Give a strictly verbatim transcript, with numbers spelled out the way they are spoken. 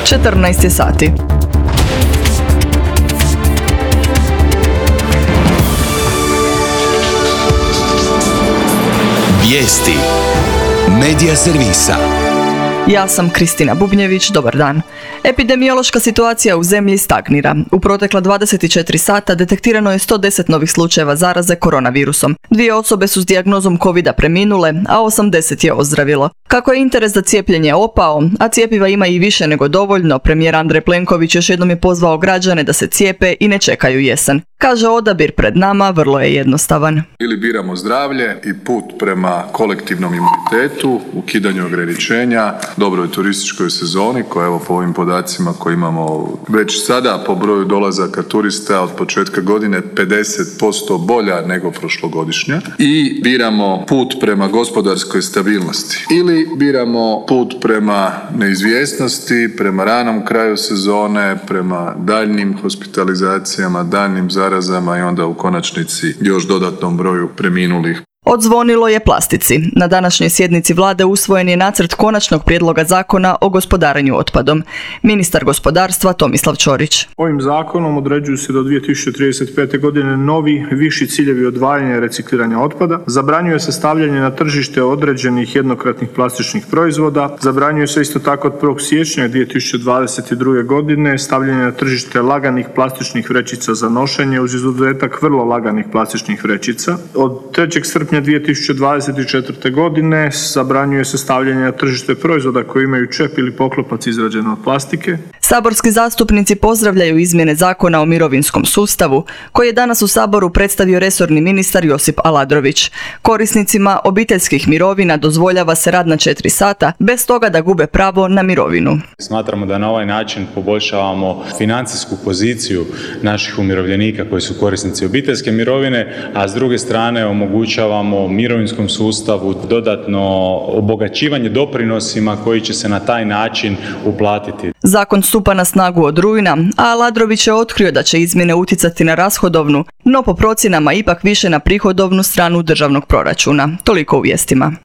četrnaest je sati. Vijesti Medija servisa. Ja sam Kristina Bubnjević, dobar dan. Epidemiološka situacija u zemlji stagnira. U protekla dvadeset četiri sata detektirano je sto deset novih slučajeva zaraze koronavirusom. Dvije osobe su s dijagnozom covida preminule, a osamdeset je ozdravilo. Kako je interes za cijepljenje opao, a cjepiva ima i više nego dovoljno, premijer Andrej Plenković još jednom je pozvao građane da se cijepe i ne čekaju jesen. Kaže, odabir pred nama vrlo je jednostavan. Ili biramo zdravlje i put prema kolektivnom imunitetu, ukidanju ograničenja, dobroj turističkoj sezoni koja evo po ovim podacima koje imamo već sada po broju dolazaka turista od početka godine pedeset posto bolja nego prošlogodišnja, i biramo put prema gospodarskoj stabilnosti. Ili biramo put prema neizvjesnosti, prema ranom kraju sezone, prema daljnim hospitalizacijama, daljnim zarazama i onda u konačnici još dodatnom broju preminulih. Odzvonilo je plastici. Na današnjoj sjednici vlade usvojen je nacrt konačnog prijedloga zakona o gospodarenju otpadom. Ministar gospodarstva Tomislav Ćorić. Ovim zakonom određuju se do dvije tisuće trideset pete. godine novi, viši ciljevi odvajanja i recikliranja otpada. Zabranjuje se stavljanje na tržište određenih jednokratnih plastičnih proizvoda. Zabranjuje se isto tako od prvog siječnja dvije tisuće dvadeset druge. godine stavljanje na tržište laganih plastičnih vrećica za nošenje uz izuzetak vrlo laganih plastičnih vrećica. Od trećeg srpnja dvije tisuće dvadeset četvrte. godine zabranjuje se stavljanje na tržište proizvoda koji imaju čep ili poklopac izrađen od plastike. Saborski zastupnici pozdravljaju izmjene zakona o mirovinskom sustavu, koji je danas u Saboru predstavio resorni ministar Josip Aladrović. Korisnicima obiteljskih mirovina dozvoljava se rad na četiri sata, bez toga da gube pravo na mirovinu. Smatramo da na ovaj način poboljšavamo financijsku poziciju naših umirovljenika koji su korisnici obiteljske mirovine, a s druge strane omogućavamo mirovinskom sustavu dodatno obogaćivanje doprinosima koji će se na taj način uplatiti. Zakon stupa na snagu od rujna, a Aladrović je otkrio da će izmjene utjecati na rashodovnu, no po procjenama ipak više na prihodovnu stranu državnog proračuna. Toliko u vijestima.